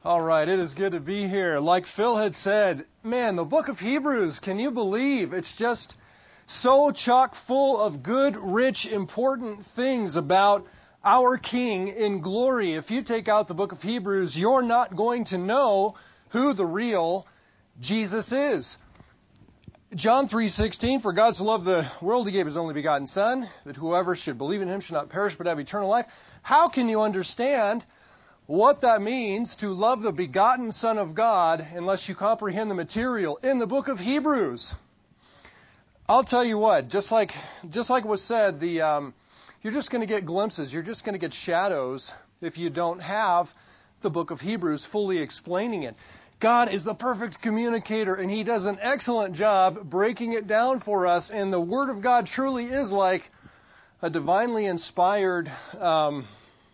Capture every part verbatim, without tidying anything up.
All right, it is good to be here. Like Phil had said, man, the book of Hebrews, can you believe? It's just so chock full of good, rich, important things about our King in glory. If you take out the book of Hebrews, you're not going to know who the real Jesus is. John three sixteen, for God so loved the world, he gave his only begotten Son, that whoever should believe in him should not perish but have eternal life. How can you understand what that means to love the begotten Son of God unless you comprehend the material in the book of Hebrews? I'll tell you what, just like just like was said, the um, you're just going to get glimpses, you're just going to get shadows if you don't have the book of Hebrews fully explaining it. God is the perfect communicator, and he does an excellent job breaking it down for us, and the Word of God truly is like a divinely inspired um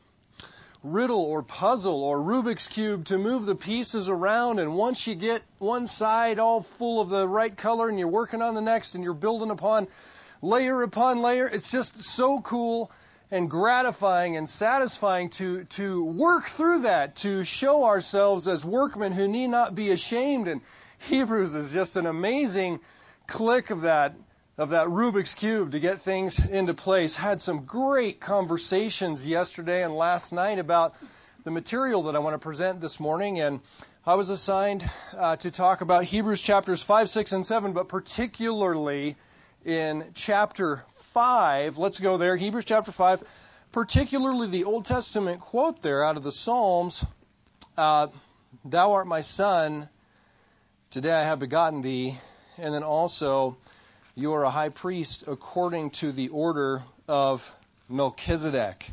riddle or puzzle or Rubik's Cube to move the pieces around, and once you get one side all full of the right color and you're working on the next and you're building upon layer upon layer, it's just so cool and gratifying and satisfying to to work through that, to show ourselves as workmen who need not be ashamed. And Hebrews is just an amazing click of that of that Rubik's Cube to get things into place. Had some great conversations yesterday and last night about the material that I want to present this morning, and I was assigned uh, to talk about Hebrews chapters five, six, and seven, but particularly in chapter five. Let's go there, Hebrews chapter five, particularly the Old Testament quote there out of the Psalms, uh, thou art my son, today I have begotten thee, and then also you are a high priest according to the order of Melchizedek.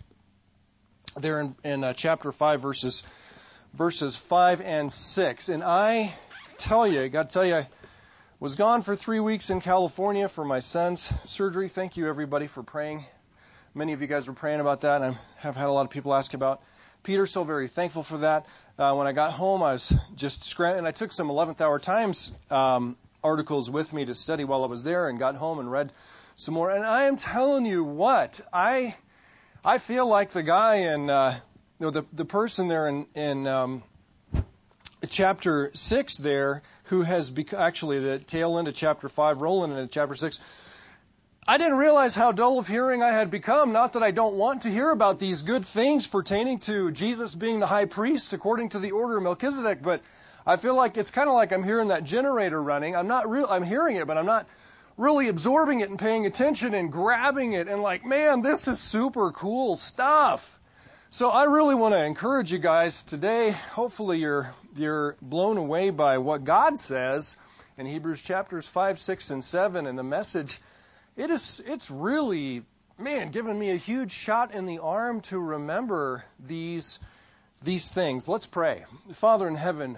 There in, in uh, chapter five, verses verses five and six. And I tell you, I got to tell you, I was gone for three weeks in California for my son's surgery. Thank you, everybody, for praying. Many of you guys were praying about that, and I have had a lot of people ask about Peter, so very thankful for that. Uh, when I got home, I was just scrambling, and I took some eleventh hour Times um articles with me to study while I was there, and got home and read some more. And I am telling you what, I I feel like the guy in, uh, you know, the the person there in in um, chapter six there, who has bec- actually the tail end of chapter five, rolling into chapter six. I didn't realize how dull of hearing I had become. Not that I don't want to hear about these good things pertaining to Jesus being the high priest according to the order of Melchizedek, but I feel like it's kind of like I'm hearing that generator running. I'm not real. I'm hearing it, but I'm not really absorbing it and paying attention and grabbing it and like, man, this is super cool stuff. So I really want to encourage you guys today. Hopefully you're you're blown away by what God says in Hebrews chapters five, six, and seven, and the message. It is it's really, man, giving me a huge shot in the arm to remember these these things. Let's pray. Father in heaven,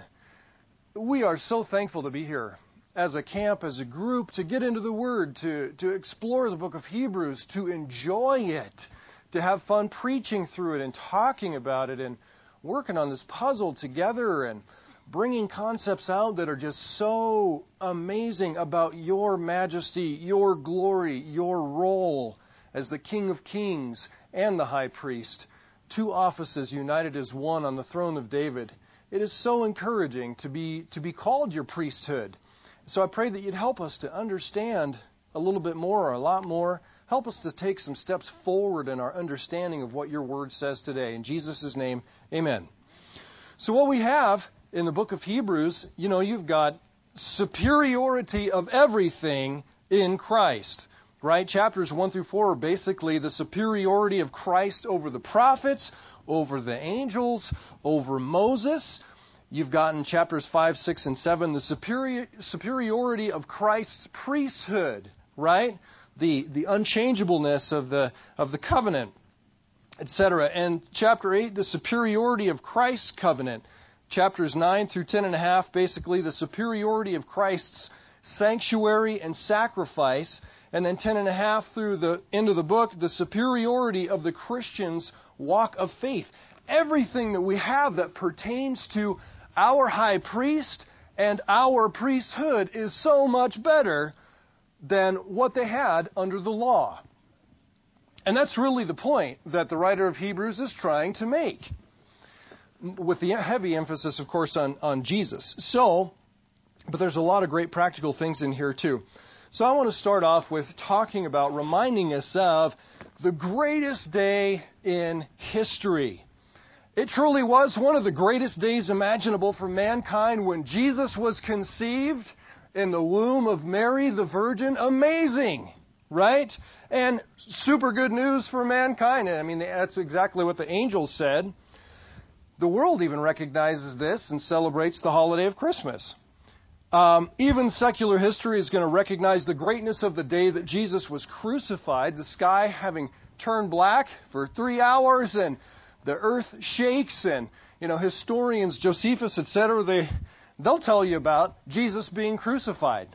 we are so thankful to be here as a camp, as a group, to get into the Word, to, to explore the book of Hebrews, to enjoy it, to have fun preaching through it and talking about it and working on this puzzle together and bringing concepts out that are just so amazing about your majesty, your glory, your role as the King of Kings and the High Priest, two offices united as one on the throne of David. It is so encouraging to be to be called your priesthood. So I pray that you'd help us to understand a little bit more or a lot more. Help us to take some steps forward in our understanding of what your word says today. In Jesus' name, amen. So what we have in the book of Hebrews, you know, you've got superiority of everything in Christ, right? Chapters one through four are basically the superiority of Christ over the prophets, over the angels, over Moses. You've got in chapters five, six, and seven the superior, superiority of Christ's priesthood, right? The the unchangeableness of the of the covenant, et cetera. And chapter eight, the superiority of Christ's covenant. Chapters nine through ten and a half, basically the superiority of Christ's sanctuary and sacrifice. And then ten and a half through the end of the book, the superiority of the Christian's walk of faith. Everything that we have that pertains to our high priest and our priesthood is so much better than what they had under the law. And that's really the point that the writer of Hebrews is trying to make. with the heavy emphasis, of course, on, on Jesus. So, but there's a lot of great practical things in here too. So I want to start off with talking about reminding us of the greatest day in history. It truly was one of the greatest days imaginable for mankind when Jesus was conceived in the womb of Mary the Virgin. Amazing, right? And super good news for mankind. I mean, that's exactly what the angels said. The world even recognizes this and celebrates the holiday of Christmas. Um, even secular history is going to recognize the greatness of the day that Jesus was crucified, the sky having turned black for three hours and the earth shakes, and, you know, historians, Josephus, et cetera, they, they'll tell you about Jesus being crucified.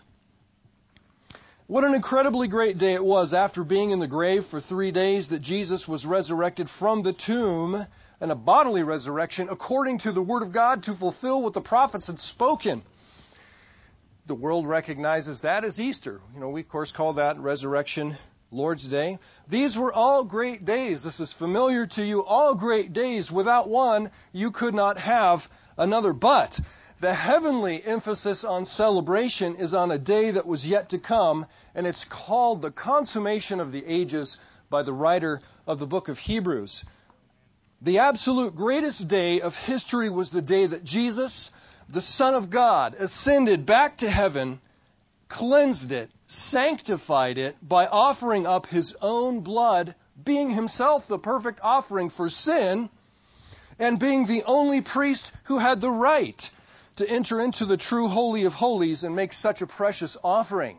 What an incredibly great day it was after being in the grave for three days that Jesus was resurrected from the tomb, and a bodily resurrection according to the Word of God to fulfill what the prophets had spoken. The world recognizes that as Easter. You know, we of course call that Resurrection Lord's Day. These were all great days. This is familiar to you. All great days. Without one, you could not have another. But the heavenly emphasis on celebration is on a day that was yet to come, and it's called the consummation of the ages by the writer of the book of Hebrews. The absolute greatest day of history was the day that Jesus, the Son of God, ascended back to heaven, cleansed it, sanctified it by offering up his own blood, being himself the perfect offering for sin, and being the only priest who had the right to enter into the true Holy of Holies and make such a precious offering.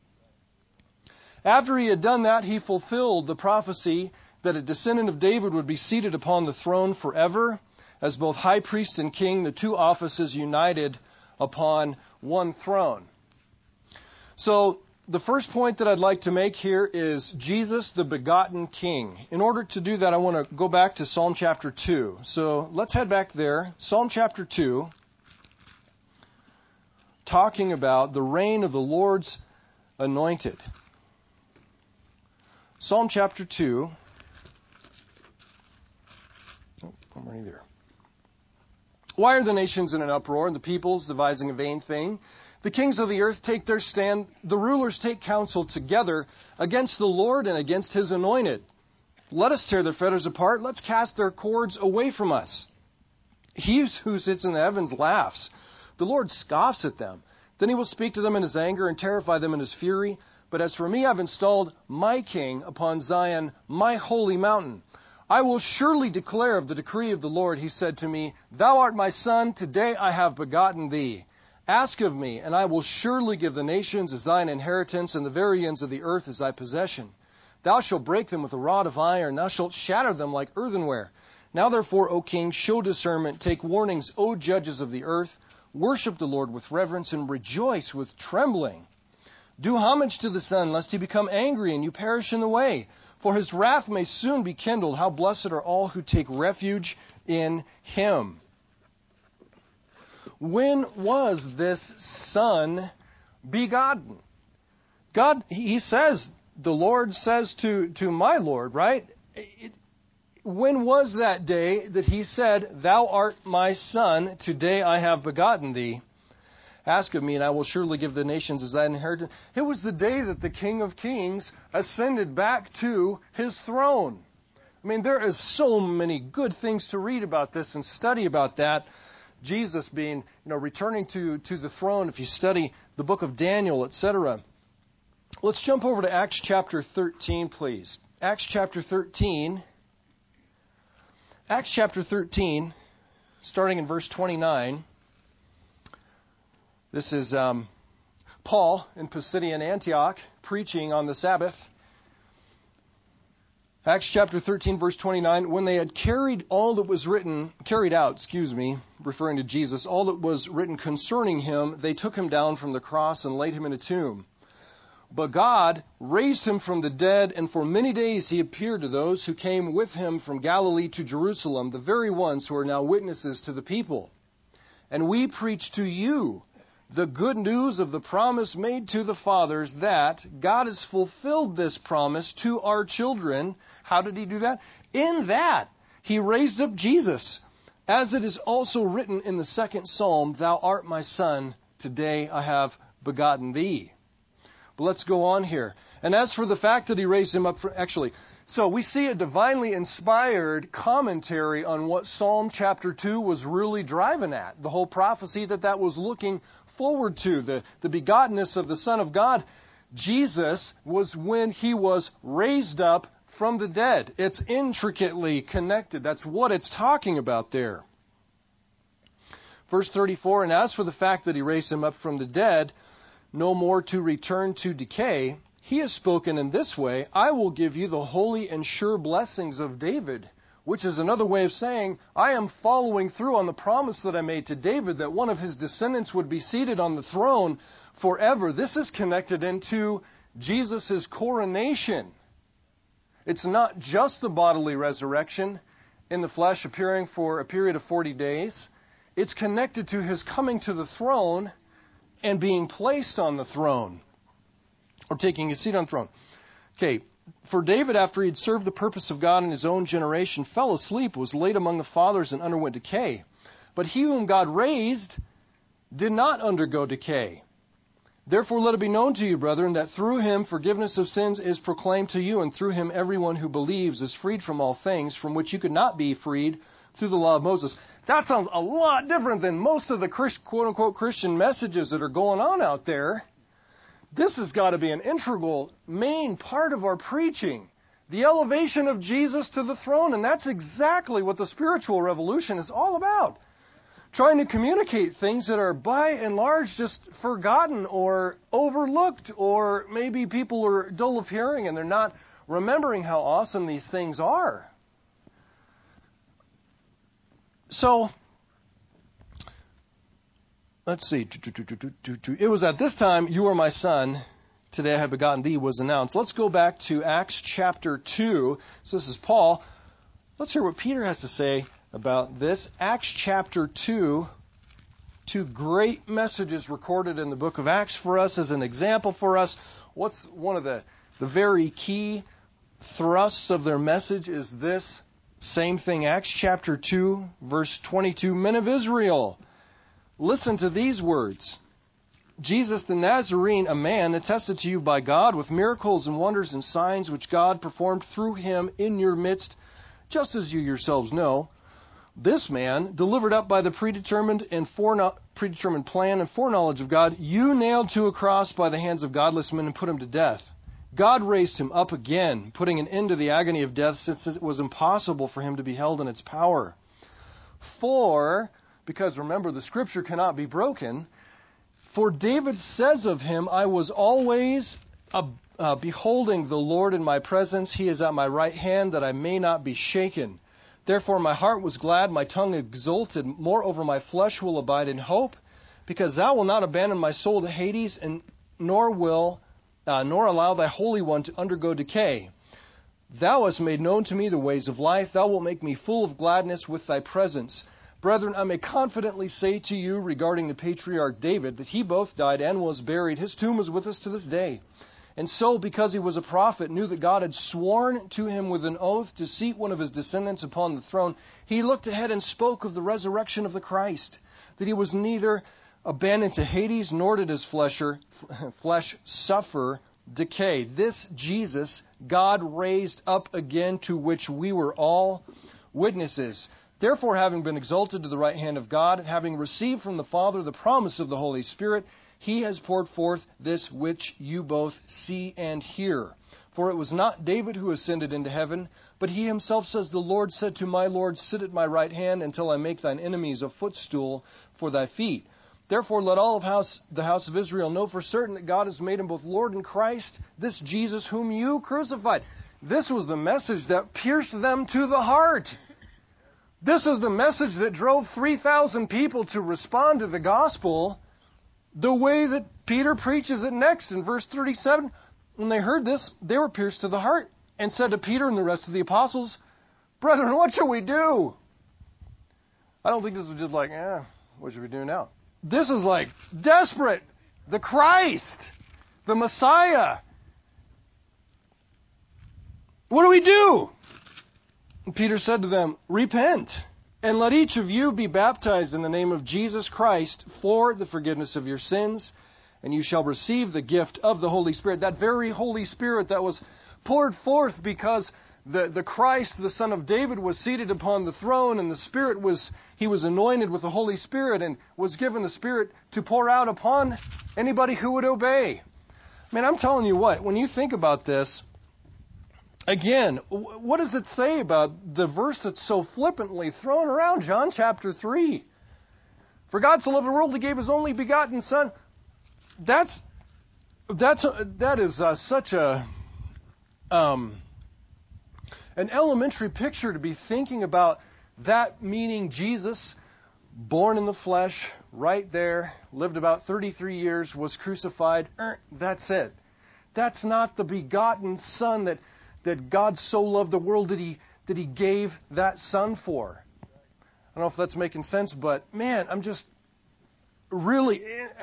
After he had done that, he fulfilled the prophecy that a descendant of David would be seated upon the throne forever, as both high priest and king, the two offices united upon one throne. So the first point that I'd like to make here is Jesus, the begotten King. In order to do that, I want to go back to Psalm chapter two. So let's head back there. Psalm chapter two, talking about the reign of the Lord's anointed. Psalm chapter two. Oh, I'm already there. Why are the nations in an uproar and the peoples devising a vain thing? The kings of the earth take their stand. The rulers take counsel together against the Lord and against his anointed. Let us tear their fetters apart. Let's cast their cords away from us. He who sits in the heavens laughs. The Lord scoffs at them. Then he will speak to them in his anger and terrify them in his fury. But as for me, I've installed my king upon Zion, my holy mountain. I will surely declare of the decree of the Lord. He said to me, Thou art my son, today I have begotten thee. Ask of me, and I will surely give the nations as thine inheritance, and the very ends of the earth as thy possession. Thou shalt break them with a rod of iron, thou shalt shatter them like earthenware. Now therefore, O king, show discernment, take warnings, O judges of the earth. Worship the Lord with reverence, and rejoice with trembling. Do homage to the Son, lest he become angry, and you perish in the way. For his wrath may soon be kindled. How blessed are all who take refuge in him. When was this Son begotten? God, he says, the Lord says to, to my Lord, right? It, when was that day that he said, Thou art my son, today I have begotten thee? Ask of me, and I will surely give the nations as thine inheritance. It was the day that the King of Kings ascended back to his throne. I mean, there is so many good things to read about this and study about that. Jesus being, you know, returning to, to the throne, if you study the book of Daniel, et cetera. Let's jump over to Acts chapter thirteen, please. Acts chapter thirteen. Acts chapter thirteen, starting in verse twenty-nine. This is um, Paul in Pisidian Antioch preaching on the Sabbath. Acts chapter thirteen, verse twenty-nine. When they had carried all that was written, carried out, excuse me, referring to Jesus, all that was written concerning him, they took him down from the cross and laid him in a tomb. But God raised him from the dead, and for many days he appeared to those who came with him from Galilee to Jerusalem, the very ones who are now witnesses to the people. And we preach to you the good news of the promise made to the fathers, that God has fulfilled this promise to our children. How did he do that? In that he raised up Jesus, As it is also written in the second psalm, Thou art my son, today I have begotten thee. But let's go on here. And as for the fact that he raised him up, for, actually, so we see a divinely inspired commentary on what Psalm chapter two was really driving at. The whole prophecy that that was looking forward to, the, the begottenness of the Son of God. Jesus was when he was raised up from the dead. It's intricately connected. That's what it's talking about there. Verse thirty-four, and as for the fact that he raised him up from the dead, no more to return to decay, he has spoken in this way, I will give you the holy and sure blessings of David, which is another way of saying, I am following through on the promise that I made to David that one of his descendants would be seated on the throne forever. This is connected into Jesus' coronation. It's not just the bodily resurrection in the flesh appearing for a period of forty days. It's connected to his coming to the throne and being placed on the throne, or taking his seat on the throne. Okay, for David, after he had served the purpose of God in his own generation, fell asleep, was laid among the fathers, and underwent decay. But he whom God raised did not undergo decay. Therefore let it be known to you, brethren, that through him forgiveness of sins is proclaimed to you, and through him everyone who believes is freed from all things from which you could not be freed through the law of Moses. That sounds a lot different than most of the quote-unquote Christian messages that are going on out there. This has got to be an integral, main part of our preaching. The elevation of Jesus to the throne, and that's exactly what the spiritual revolution is all about. Trying to communicate things that are by and large just forgotten or overlooked, or maybe people are dull of hearing and they're not remembering how awesome these things are. So, let's see. It was at this time, you are my son, today I have begotten thee, was announced. Let's go back to Acts chapter two. So this is Paul. Let's hear what Peter has to say about this. Acts chapter two, two great messages recorded in the book of Acts for us as an example for us. What's one of the, the very key thrusts of their message is this same thing. Acts chapter two, verse twenty-two, Men of Israel, listen to these words. Jesus the Nazarene, a man attested to you by God with miracles and wonders and signs which God performed through him in your midst, just as you yourselves know. This man, delivered up by the predetermined and foreknow- predetermined plan and foreknowledge of God, you nailed to a cross by the hands of godless men and put him to death. God raised him up again, putting an end to the agony of death, since it was impossible for him to be held in its power. For, because remember, the scripture cannot be broken, for David says of him, I was always uh, uh, beholding the Lord in my presence. He is at my right hand, that I may not be shaken. Therefore my heart was glad, my tongue exulted. Moreover, my flesh will abide in hope, because thou wilt not abandon my soul to Hades, and nor will uh, nor allow thy Holy One to undergo decay. Thou hast made known to me the ways of life. Thou wilt make me full of gladness with thy presence. Brethren, I may confidently say to you regarding the patriarch David, that he both died and was buried. His tomb is with us to this day. And so, because he was a prophet, knew that God had sworn to him with an oath to seat one of his descendants upon the throne, he looked ahead and spoke of the resurrection of the Christ, that he was neither abandoned to Hades, nor did his flesh, or, flesh suffer decay. This Jesus God raised up again, to which we were all witnesses. Therefore, having been exalted to the right hand of God, and having received from the Father the promise of the Holy Spirit, he has poured forth this which you both see and hear. For it was not David who ascended into heaven, but he himself says, the Lord said to my Lord, sit at my right hand until I make thine enemies a footstool for thy feet. Therefore let all of house, the house of Israel know for certain that God has made him both Lord and Christ, this Jesus whom you crucified. This was the message that pierced them to the heart. This is the message that drove three thousand people to respond to the gospel the way that Peter preaches it next in verse thirty-seven. When they heard this, they were pierced to the heart and said to Peter and the rest of the apostles, Brethren, what shall we do? I don't think this was just like, eh, what should we do now? This is like desperate. The Christ, the Messiah. What do we do? And Peter said to them, repent And let each of you be baptized in the name of Jesus Christ for the forgiveness of your sins, and you shall receive the gift of the Holy Spirit. That very Holy Spirit that was poured forth because the, the Christ, the Son of David, was seated upon the throne, and the Spirit was, he was anointed with the Holy Spirit and was given the Spirit to pour out upon anybody who would obey. Man, I'm telling you what, when you think about this, again, what does it say about the verse that's so flippantly thrown around, John chapter three? For God so loved the world, he gave his only begotten Son. That's, that's, that is uh, such a, um, an elementary picture to be thinking about that, meaning Jesus, born in the flesh, right there, lived about thirty-three years, was crucified. That's it. That's not the begotten Son that that God so loved the world that he, that he gave that Son for. I don't know if that's making sense, but man, I'm just really...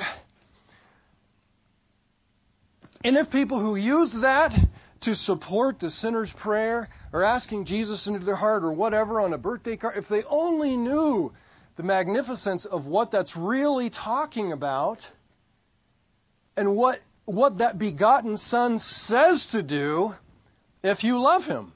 And if people who use that to support the sinner's prayer or asking Jesus into their heart or whatever on a birthday card, if they only knew the magnificence of what that's really talking about and what, what that begotten Son says to do, if you love him.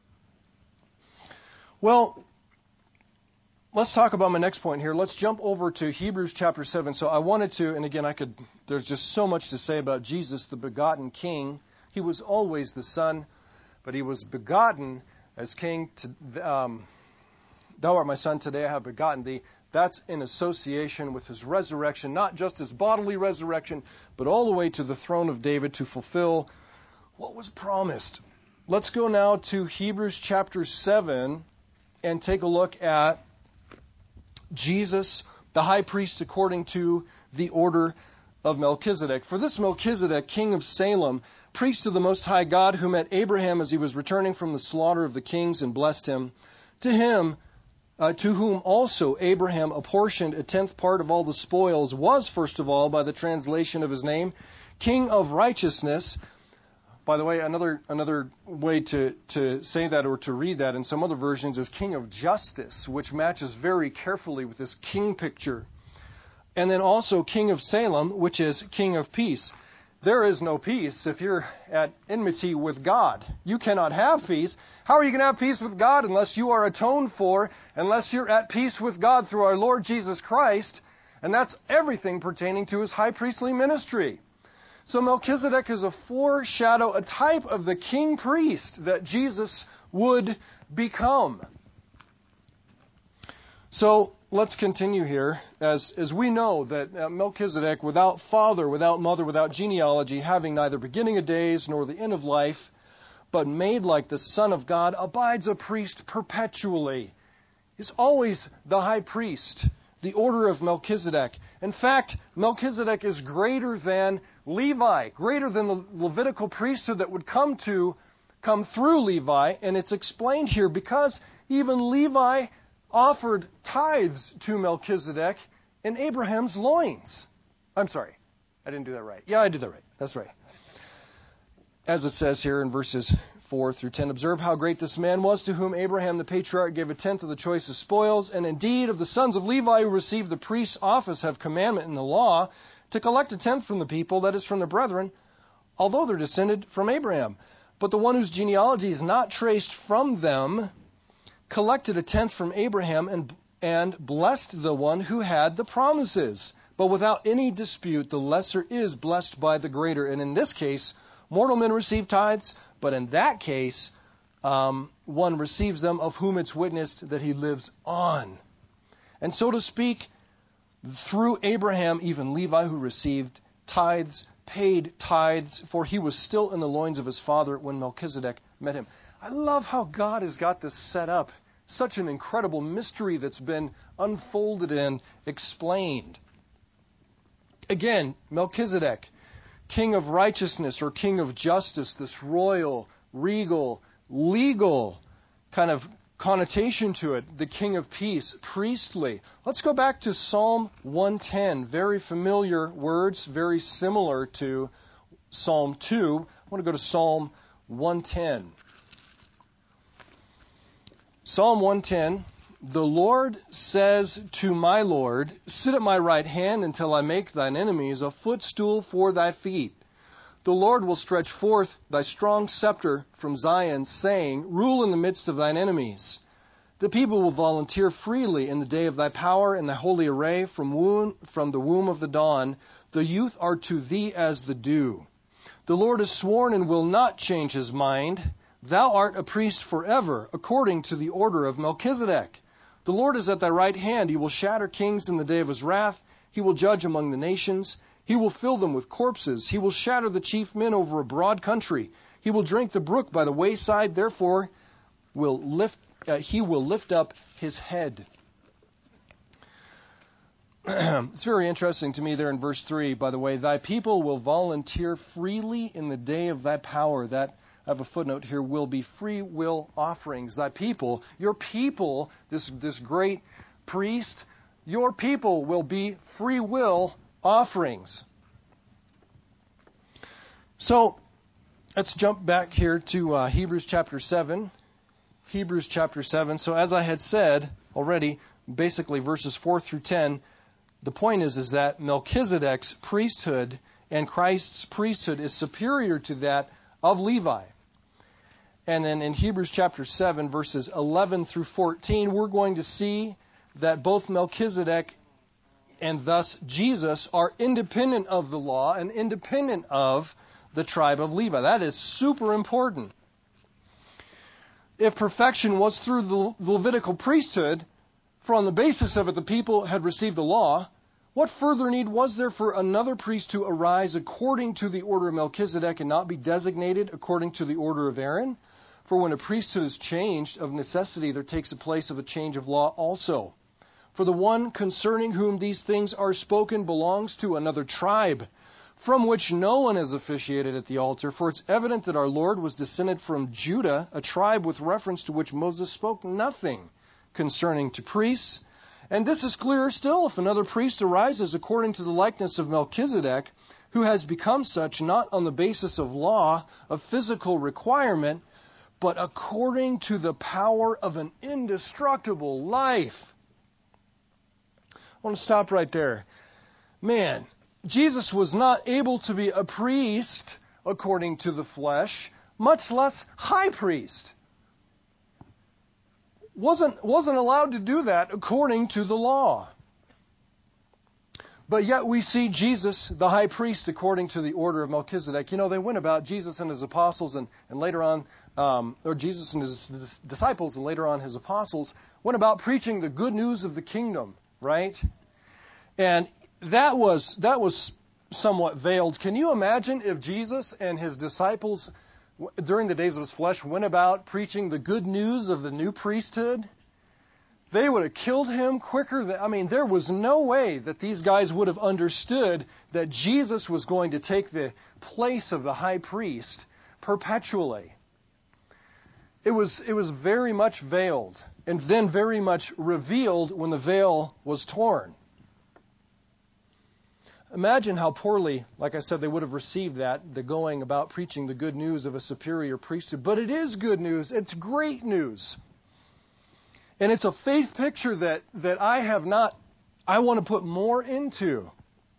Well, let's talk about my next point here. Let's jump over to Hebrews chapter seven. So I wanted to, and again, I could, there's just so much to say about Jesus, the begotten King. He was always the Son, but he was begotten as King. To, um, Thou art my Son, today I have begotten thee. That's in association with his resurrection, not just his bodily resurrection, but all the way to the throne of David to fulfill what was promised. Let's go now to Hebrews chapter seven and take a look at Jesus, the high priest according to the order of Melchizedek. For this Melchizedek, king of Salem, priest of the Most High God, who met Abraham as he was returning from the slaughter of the kings and blessed him, to him, uh, to whom also Abraham apportioned a tenth part of all the spoils, was first of all, by the translation of his name, King of Righteousness. By the way, another another way to, to say that or to read that in some other versions is King of Justice, which matches very carefully with this king picture. And then also King of Salem, which is King of Peace. There is no peace if you're at enmity with God. You cannot have peace. How are you going to have peace with God unless you are atoned for, unless you're at peace with God through our Lord Jesus Christ? And that's everything pertaining to his high priestly ministry. So Melchizedek is a foreshadow, a type of the king priest that Jesus would become. So let's continue here. As, as we know that uh, Melchizedek, without father, without mother, without genealogy, having neither beginning of days nor the end of life, but made like the Son of God, abides a priest perpetually. He's always the high priest, the order of Melchizedek. In fact, Melchizedek is greater than Levi, greater than the Levitical priesthood that would come to, come through Levi, and it's explained here because even Levi offered tithes to Melchizedek in Abraham's loins. I'm sorry, I didn't do that right. Yeah, I did that right. That's right. As it says here in verses four through ten, observe how great this man was, to whom Abraham the patriarch gave a tenth of the choicest spoils, and indeed of the sons of Levi who received the priest's office have commandment in the law to collect a tenth from the people, that is from the brethren, although they're descended from Abraham. But the one whose genealogy is not traced from them collected a tenth from Abraham and, and blessed the one who had the promises. But without any dispute, the lesser is blessed by the greater. And in this case, mortal men receive tithes, but in that case, um, one receives them of whom it's witnessed that he lives on. And so to speak, through Abraham, even Levi, who received tithes, paid tithes, for he was still in the loins of his father when Melchizedek met him. I love how God has got this set up. Such an incredible mystery that's been unfolded and explained. Again, Melchizedek, King of Righteousness or King of Justice, this royal, regal, legal kind of connotation to it, the King of Peace, priestly. Let's go back to Psalm one ten. Very familiar words, very similar to Psalm two. I want to go to Psalm one ten. Psalm one ten, The Lord says to my Lord, sit at my right hand until I make thine enemies a footstool for thy feet. The Lord will stretch forth thy strong scepter from Zion, saying, rule in the midst of thine enemies. The people will volunteer freely in the day of thy power and thy holy array from, womb, from the womb of the dawn. The youth are to thee as the dew. The Lord has sworn and will not change his mind. Thou art a priest forever, according to the order of Melchizedek. The Lord is at thy right hand. He will shatter kings in the day of his wrath. He will judge among the nations. He will fill them with corpses. He will shatter the chief men over a broad country. He will drink the brook by the wayside. Therefore, will lift, uh, he will lift up his head. It's very interesting to me there in verse three, by the way. Thy people will volunteer freely in the day of thy power. That, I have a footnote here, will be free will offerings. Thy people, your people, this, this great priest, your people will be free will offerings. So, let's jump back here to uh, Hebrews chapter seven. Hebrews chapter seven. So as I had said already, basically verses four through ten, the point is, is that Melchizedek's priesthood and Christ's priesthood is superior to that of Levi. And then in Hebrews chapter seven, verses eleven through fourteen, we're going to see that both Melchizedek and thus Jesus are independent of the law and independent of the tribe of Levi. That is super important. If perfection was through the Levitical priesthood, for on the basis of it the people had received the law, what further need was there for another priest to arise according to the order of Melchizedek and not be designated according to the order of Aaron? For when a priesthood is changed, of necessity there takes a place of a change of law also. For the one concerning whom these things are spoken belongs to another tribe, from which no one has officiated at the altar. For it's evident that our Lord was descended from Judah, a tribe with reference to which Moses spoke nothing concerning to priests. And this is clearer still if another priest arises according to the likeness of Melchizedek, who has become such not on the basis of law, of physical requirement, but according to the power of an indestructible life. I want to stop right there. Man, Jesus was not able to be a priest according to the flesh, much less high priest. Wasn't, wasn't allowed to do that according to the law. But yet we see Jesus, the high priest, according to the order of Melchizedek. You know, they went about, Jesus and his apostles, and, and later on, um, or Jesus and his disciples, and later on his apostles, went about preaching the good news of the kingdom, right? And that was that was somewhat veiled. Can you imagine if Jesus and his disciples, during the days of his flesh, went about preaching the good news of the new priesthood? They would have killed him quicker than, I mean, there was no way that these guys would have understood that Jesus was going to take the place of the high priest perpetually. It was, it was very much veiled, and then very much revealed when the veil was torn. Imagine how poorly, like I said, they would have received that, the going about preaching the good news of a superior priesthood. But it is good news. It's great news. And it's a faith picture that, that I have not, I want to put more into.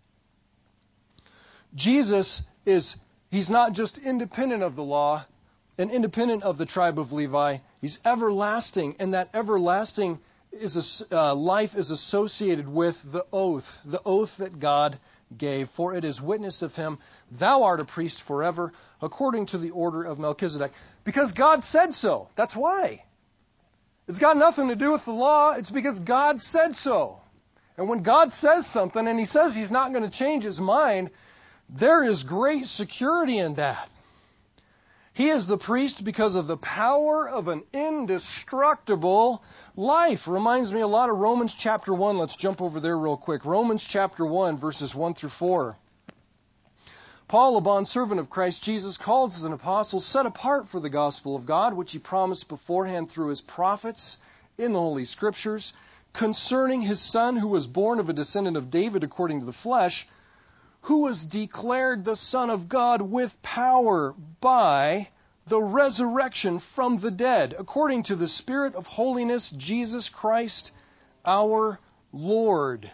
Jesus is, he's not just independent of the law and independent of the tribe of Levi. He's everlasting, and that everlasting is a, uh, life is associated with the oath, the oath that God gave. For it is witnessed of him, thou art a priest forever, according to the order of Melchizedek. Because God said so. That's why. It's got nothing to do with the law. It's because God said so. And when God says something, and he says he's not going to change his mind, there is great security in that. He is the priest because of the power of an indestructible life. Reminds me a lot of Romans chapter one. Let's jump over there real quick. Romans chapter one, verses one through four. Paul, a bondservant of Christ Jesus, called as an apostle, set apart for the gospel of God, which he promised beforehand through his prophets in the Holy Scriptures, concerning his Son, who was born of a descendant of David according to the flesh, who was declared the Son of God with power by the resurrection from the dead, according to the Spirit of holiness, Jesus Christ, our Lord.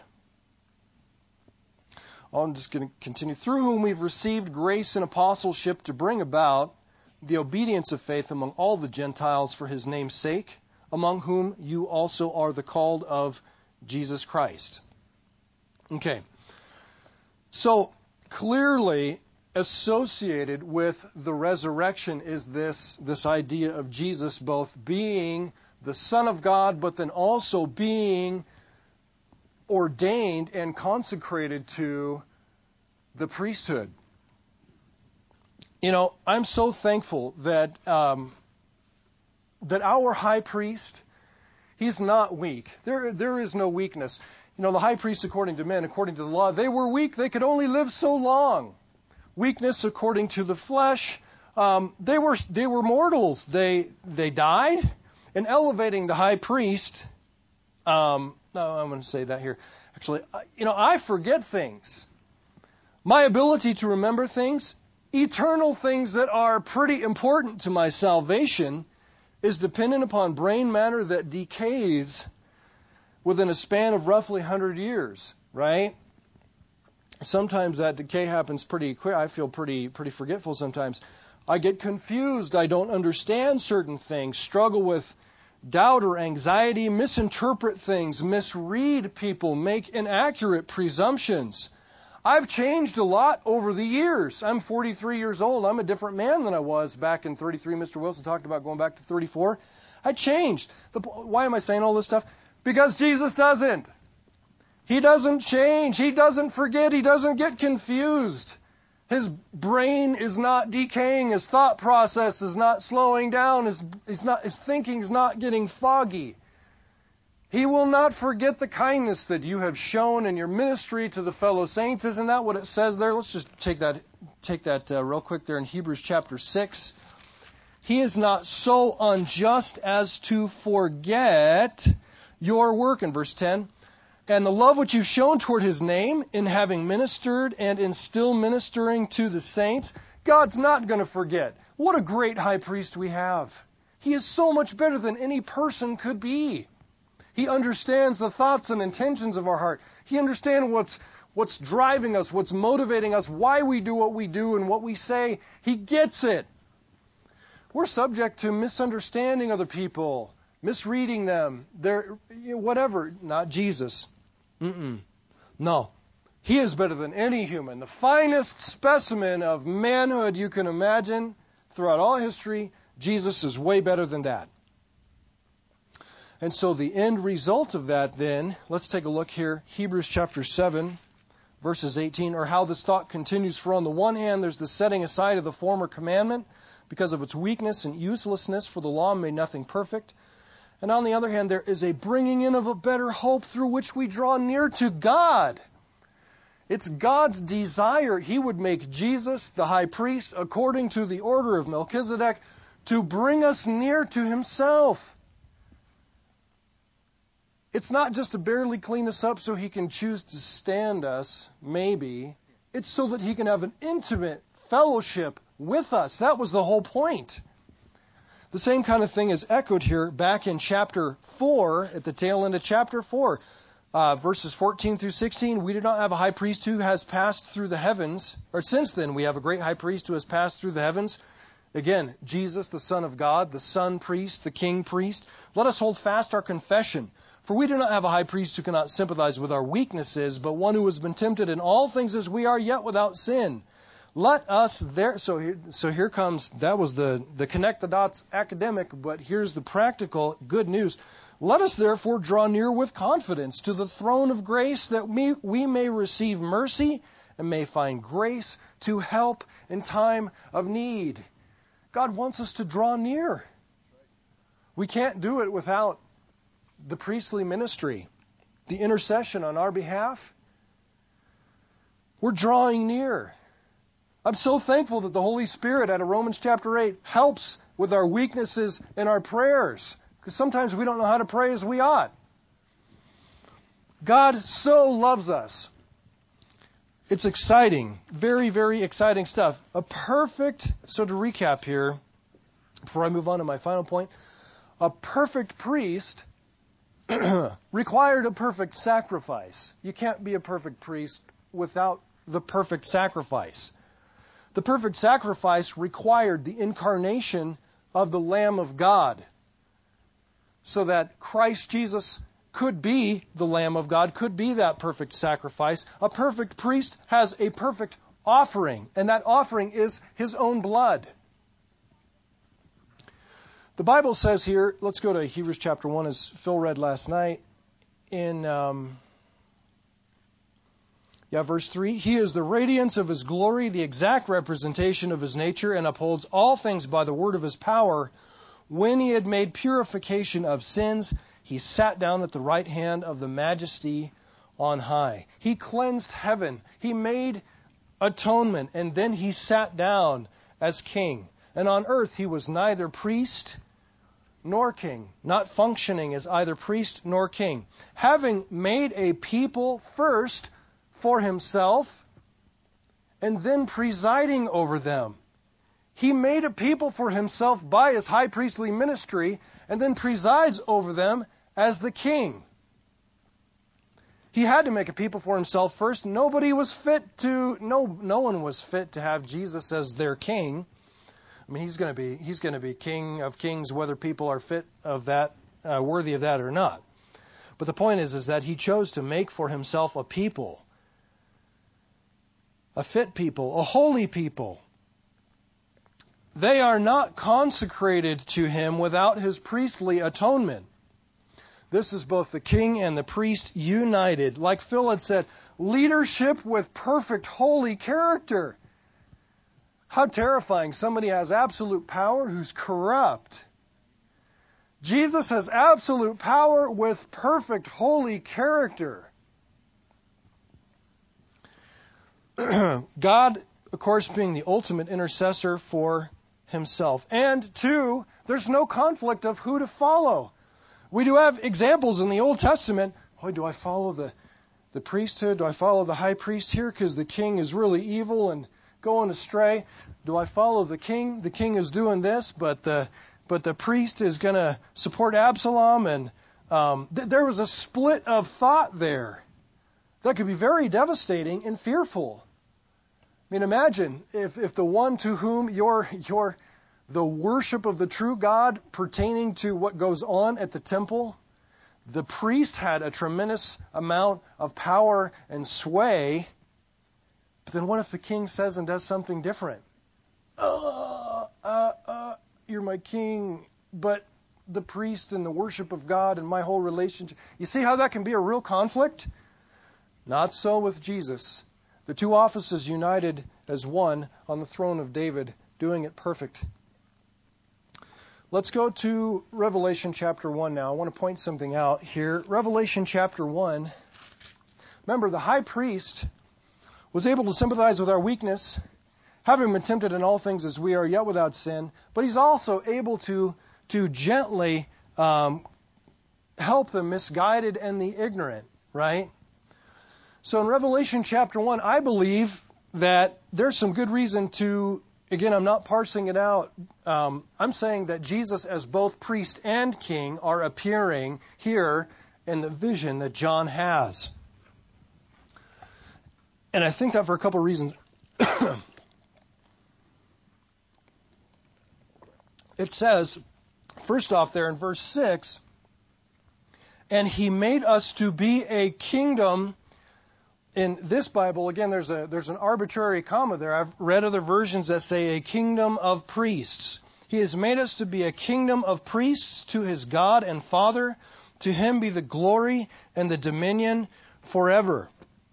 I'm just going to continue. Through whom we've received grace and apostleship to bring about the obedience of faith among all the Gentiles for his name's sake, among whom you also are the called of Jesus Christ. Okay. So clearly associated with the resurrection is this, this idea of Jesus both being the Son of God, but then also being ordained and consecrated to the priesthood. You know, I'm so thankful that um, that our high priest, he's not weak. There, there is no weakness. You know, the high priests, according to men, according to the law, they were weak. They could only live so long. Weakness according to the flesh. Um, they were they were mortals. They they died. And elevating the high priest. Um, no, I'm going to say that here. Actually, you know, I forget things. My ability to remember things, eternal things that are pretty important to my salvation, is dependent upon brain matter that decays within a span of roughly one hundred years, right? Sometimes that decay happens pretty quick. I feel pretty pretty forgetful sometimes. I get confused. I don't understand certain things, struggle with doubt or anxiety, misinterpret things, misread people, make inaccurate presumptions. I've changed a lot over the years. I'm forty-three years old. I'm a different man than I was back in thirty-three. Mister Wilson talked about going back to thirty-four. I changed. The, why am I saying all this stuff? Because Jesus doesn't. He doesn't change. He doesn't forget. He doesn't get confused. His brain is not decaying. His thought process is not slowing down. His, he's not, his thinking is not getting foggy. He will not forget the kindness that you have shown in your ministry to the fellow saints. Isn't that what it says there? Let's just take that, take that uh, real quick there in Hebrews chapter six. He is not so unjust as to forget your work, in verse ten. And the love which you've shown toward his name in having ministered and in still ministering to the saints. God's not going to forget. What a great high priest we have. He is so much better than any person could be. He understands the thoughts and intentions of our heart. He understands what's, what's driving us, what's motivating us, why we do what we do and what we say. He gets it. We're subject to misunderstanding other people, misreading them, they're, whatever. Not Jesus. Mm-mm. No. He is better than any human. The finest specimen of manhood you can imagine throughout all history. Jesus is way better than that. And so the end result of that then, let's take a look here. Hebrews chapter seven, verses eighteen, or how this thought continues. For on the one hand, there's the setting aside of the former commandment because of its weakness and uselessness, for the law made nothing perfect. And on the other hand, there is a bringing in of a better hope through which we draw near to God. It's God's desire He would make Jesus the high priest according to the order of Melchizedek to bring us near to Himself. It's not just to barely clean us up so He can choose to stand us, maybe. It's so that He can have an intimate fellowship with us. That was the whole point. The same kind of thing is echoed here back in chapter four, at the tail end of chapter four, uh, verses fourteen through sixteen. We do not have a high priest who has passed through the heavens, or since then we have a great high priest who has passed through the heavens. Again, Jesus, the Son of God, the Son priest, the King priest. Let us hold fast our confession. For we do not have a high priest who cannot sympathize with our weaknesses, but one who has been tempted in all things as we are, yet without sin. Let us there, so here, so here comes, that was the, the connect the dots academic, but here's the practical good news. Let us therefore draw near with confidence to the throne of grace that we, we may receive mercy and may find grace to help in time of need. God wants us to draw near. We can't do it without the priestly ministry, the intercession on our behalf. We're drawing near. I'm so thankful that the Holy Spirit out of Romans chapter eight helps with our weaknesses and our prayers. Because sometimes we don't know how to pray as we ought. God so loves us. It's exciting. Very, very exciting stuff. A perfect, so to recap here, before I move on to my final point, a perfect priest required a perfect sacrifice. You can't be a perfect priest without the perfect sacrifice. The perfect sacrifice required the incarnation of the Lamb of God, so that Christ Jesus could be the Lamb of God, could be that perfect sacrifice. A perfect priest has a perfect offering, and that offering is his own blood. The Bible says here, let's go to Hebrews chapter one, as Phil read last night, in um, yeah, verse three. He is the radiance of his glory, the exact representation of his nature, and upholds all things by the word of his power. When he had made purification of sins, he sat down at the right hand of the Majesty on high. He cleansed heaven. He made atonement, and then he sat down as king. And on earth he was neither priest nor king, not functioning as either priest nor king, having made a people first for himself and then presiding over them. He made a people for himself by his high priestly ministry and then presides over them as the king. He had to make a people for himself first. Nobody was fit to, no, no one was fit to have Jesus as their king. I mean, he's going to be he's going to be King of Kings, whether people are fit of that, uh, worthy of that or not. But the point is, is that he chose to make for himself a people, a fit people, a holy people. They are not consecrated to him without his priestly atonement. This is both the king and the priest united. Like Phil had said, leadership with perfect holy character. How terrifying. Somebody has absolute power who's corrupt. Jesus has absolute power with perfect holy character. God, of course, being the ultimate intercessor for himself. And two, there's no conflict of who to follow. We do have examples in the Old Testament. Boy, do I follow the, the priesthood? Do I follow the high priest here because the king is really evil and going astray? Do I follow the king? The king is doing this, but the but the priest is going to support Absalom. And um, th- there was a split of thought there that could be very devastating and fearful. I mean, imagine if, if the one to whom your your the worship of the true God pertaining to what goes on at the temple, the priest had a tremendous amount of power and sway. But then what if the king says and does something different? Uh, uh, uh, you're my king, but the priest and the worship of God and my whole relationship. You see how that can be a real conflict? Not so with Jesus. The two offices united as one on the throne of David, doing it perfect. Let's go to Revelation chapter one now. I want to point something out here. Revelation chapter one. Remember, the high priest was able to sympathize with our weakness, having been tempted in all things as we are, yet without sin. But he's also able to, to gently um, help the misguided and the ignorant, right? So in Revelation chapter one, I believe that there's some good reason to, again, I'm not parsing it out. Um, I'm saying that Jesus as both priest and king are appearing here in the vision that John has. And I think that for a couple of reasons. It says, first off there in verse six, and he made us to be a kingdom. In this Bible, again, there's a there's an arbitrary comma there. I've read other versions that say a kingdom of priests. He has made us to be a kingdom of priests to his God and Father. To him be the glory and the dominion forever.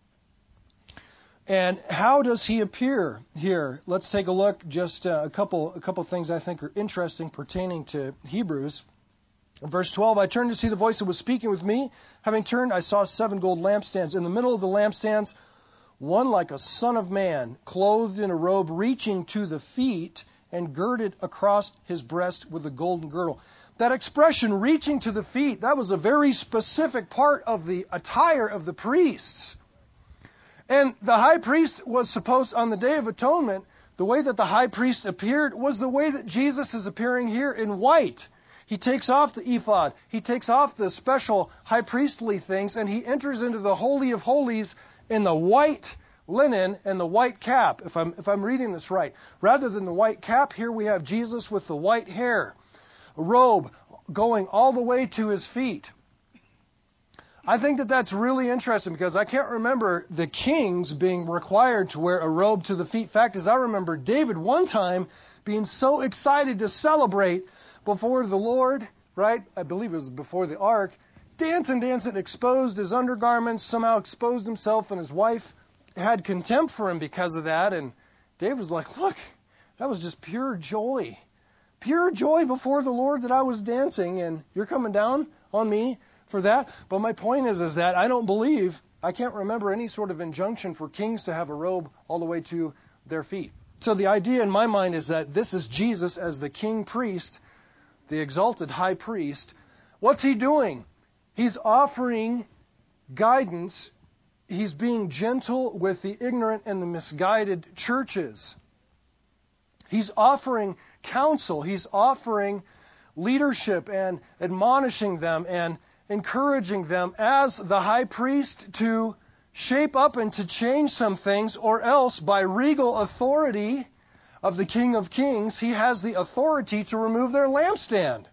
And how does he appear here? Let's take a look. Just uh, a couple a couple things I think are interesting pertaining to Hebrews. Verse twelve, I turned to see the voice that was speaking with me. Having turned, I saw seven gold lampstands. In the middle of the lampstands, one like a son of man, clothed in a robe reaching to the feet and girded across his breast with a golden girdle. That expression, reaching to the feet, that was a very specific part of the attire of the priests. And the high priest was supposed, on the Day of Atonement, the way that the high priest appeared was the way that Jesus is appearing here in white. He takes off the ephod. He takes off the special high priestly things, and he enters into the Holy of Holies in the white linen and the white cap, if I'm, if I'm reading this right. Rather than the white cap, here we have Jesus with the white hair, a robe going all the way to his feet. I think that that's really interesting because I can't remember the kings being required to wear a robe to the feet. Fact is, I remember David one time being so excited to celebrate before the Lord, right? I believe it was before the ark, dancing, dancing, exposed his undergarments, somehow exposed himself, and his wife had contempt for him because of that. And David was like, look, that was just pure joy. Pure joy before the Lord that I was dancing, and you're coming down on me for that. But my point is, is that I don't believe, I can't remember any sort of injunction for kings to have a robe all the way to their feet. So the idea in my mind is that this is Jesus as the king priest, the exalted high priest. What's he doing? He's offering guidance. He's being gentle with the ignorant and the misguided churches. He's offering counsel. He's offering leadership and admonishing them and encouraging them as the high priest to shape up and to change some things, or else by regal authority of the King of Kings, he has the authority to remove their lampstand.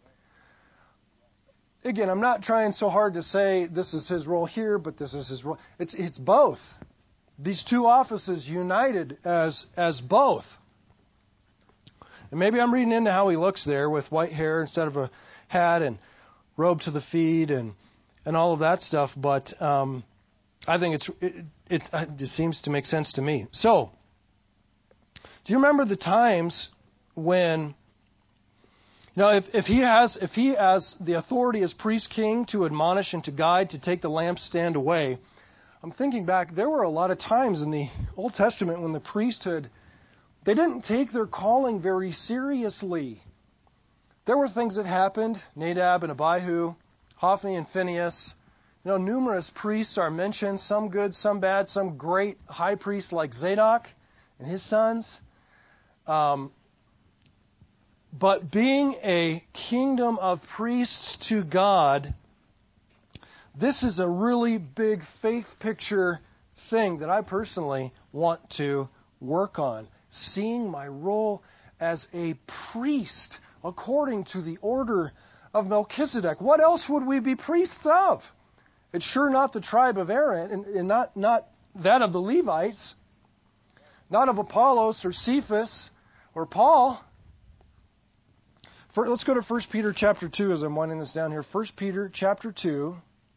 Again, I'm not trying so hard to say this is his role here, but this is his role. It's it's both. These two offices united as as both. And maybe I'm reading into how he looks there with white hair instead of a hat and robe to the feet and and all of that stuff. But um, I think it's it, it it just seems to make sense to me. So, do you remember the times when, you know, if, if he has if he has the authority as priest king to admonish and to guide, to take the lampstand away? I'm thinking back, there were a lot of times in the Old Testament when the priesthood, they didn't take their calling very seriously. There were things that happened, Nadab and Abihu, Hophni and Phinehas. You know, numerous priests are mentioned, some good, some bad, some great high priests like Zadok and his sons. Um, but being a kingdom of priests to God, this is a really big faith picture thing that I personally want to work on. Seeing my role as a priest according to the order of Melchizedek. What else would we be priests of? It's sure not the tribe of Aaron, and, and not, not that of the Levites, not of Apollos or Cephas or Paul. For, let's go to First Peter chapter two as I'm winding this down here. First Peter chapter two.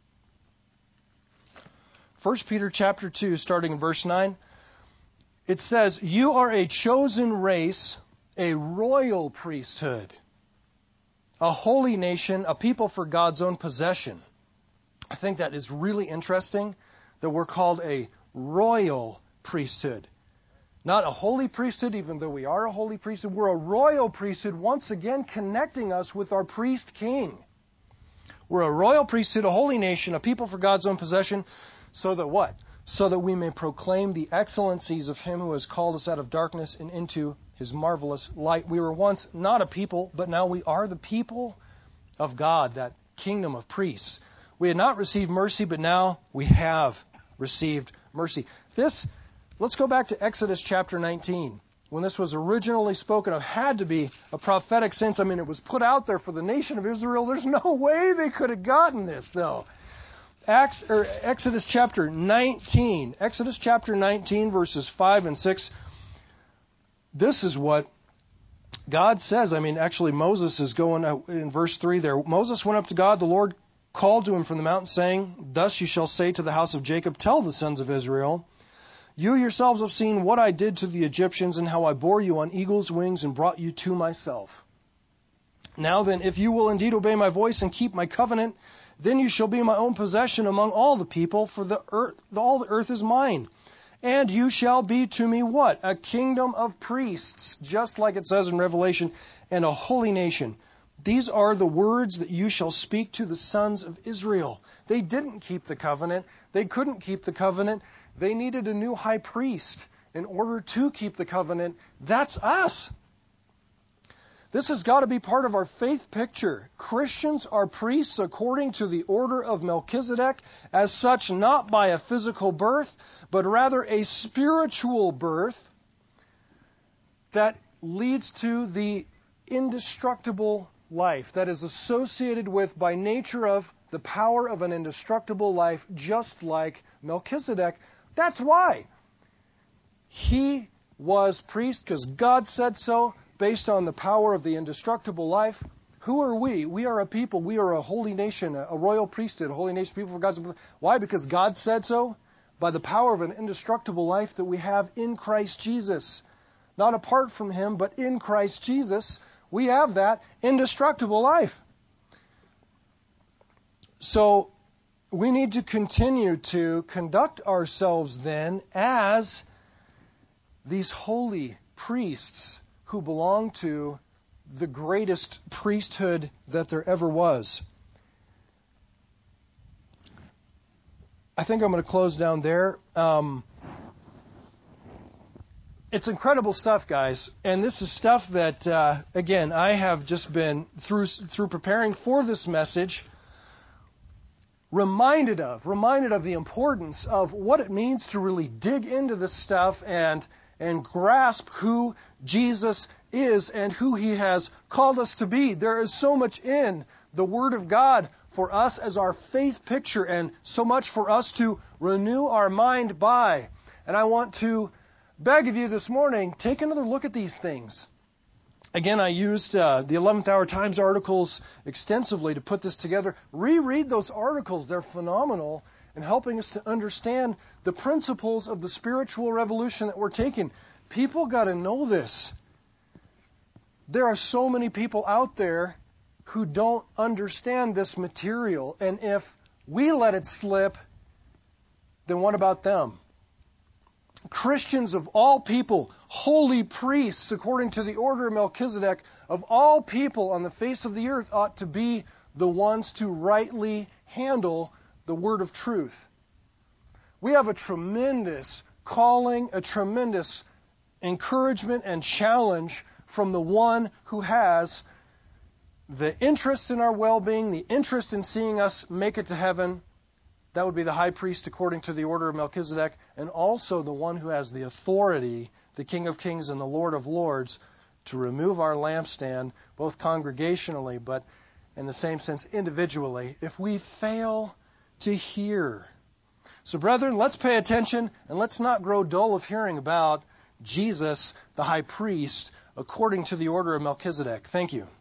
First Peter chapter two, starting in verse nine. It says, you are a chosen race, a royal priesthood, a holy nation, a people for God's own possession. I think that is really interesting that we're called a royal priesthood. Not a holy priesthood, even though we are a holy priesthood. We're a royal priesthood, once again connecting us with our priest king. We're a royal priesthood, a holy nation, a people for God's own possession, so that what? So that we may proclaim the excellencies of him who has called us out of darkness and into his marvelous light. We were once not a people, but now we are the people of God, that kingdom of priests. We had not received mercy, but now we have received mercy. This, let's go back to Exodus chapter nineteen. When this was originally spoken of, had to be a prophetic sense. I mean, it was put out there for the nation of Israel. There's no way they could have gotten this, though. Acts, or Exodus chapter nineteen. Exodus chapter nineteen, verses five and six. This is what God says. I mean, actually, Moses is going in verse three there. Moses went up to God. The Lord called to him from the mountain, saying, thus you shall say to the house of Jacob, tell the sons of Israel, you yourselves have seen what I did to the Egyptians and how I bore you on eagle's wings and brought you to myself. Now then, if you will indeed obey my voice and keep my covenant, then you shall be my own possession among all the people, for the earth, all the earth is mine. And you shall be to me what? A kingdom of priests, just like it says in Revelation, and a holy nation. These are the words that you shall speak to the sons of Israel. They didn't keep the covenant. They couldn't keep the covenant. They needed a new high priest. in order to keep the covenant, that's us. This has got to be part of our faith picture. Christians are priests according to the order of Melchizedek, as such not by a physical birth, but rather a spiritual birth that leads to the indestructible life that is associated with, by nature of, the power of an indestructible life, just like Melchizedek. That's why he was priest, because God said so, based on the power of the indestructible life. Who are we? We are a people. We are a holy nation, a royal priesthood, a holy nation, people for God's. Why? Because God said so, by the power of an indestructible life that we have in Christ Jesus. Not apart from him, but in Christ Jesus, we have that indestructible life. So we need to continue to conduct ourselves then as these holy priests who belong to the greatest priesthood that there ever was. I think I'm going to close down there. Um, it's incredible stuff, guys. And this is stuff that, uh, again, I have just been, through through preparing for this message, reminded of, reminded of the importance of what it means to really dig into this stuff and and grasp who Jesus is and who he has called us to be. There is so much in the Word of God for us as our faith picture, and so much for us to renew our mind by. And I want to beg of you this morning, take another look at these things. Again, I used uh, the eleventh Hour Times articles extensively to put this together. Reread those articles. They're phenomenal in helping us to understand the principles of the spiritual revolution that we're taking. People got to know this. There are so many people out there who don't understand this material. And if we let it slip, then what about them? Christians of all people, holy priests according to the order of Melchizedek, of all people on the face of the earth, ought to be the ones to rightly handle the word of truth. We have a tremendous calling, a tremendous encouragement and challenge from the one who has the interest in our well-being, the interest in seeing us make it to heaven. That would be the high priest according to the order of Melchizedek, and also the one who has the authority, the King of Kings and the Lord of Lords, to remove our lampstand, both congregationally, but in the same sense individually, if we fail to hear. So brethren, let's pay attention, and let's not grow dull of hearing about Jesus, the high priest, according to the order of Melchizedek. Thank you.